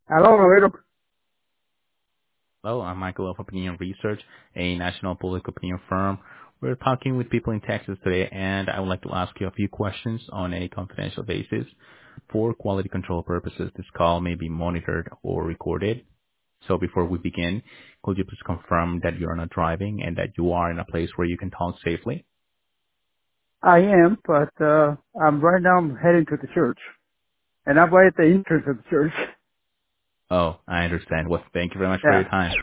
Hello, Laredo. Hello, I'm Michael of Opinion Research, a national public opinion firm. We're talking with people in Texas today, and I would like to ask you a few questions on a confidential basis. For quality control purposes, this call may be monitored or recorded. So before we begin, could you please confirm that you are not driving and that you are in a place where you can talk safely? I am, but I'm right now. I'm heading to the church, and I'm right at the entrance of the church. Oh, I understand. Well, thank you very much for Yeah. your time.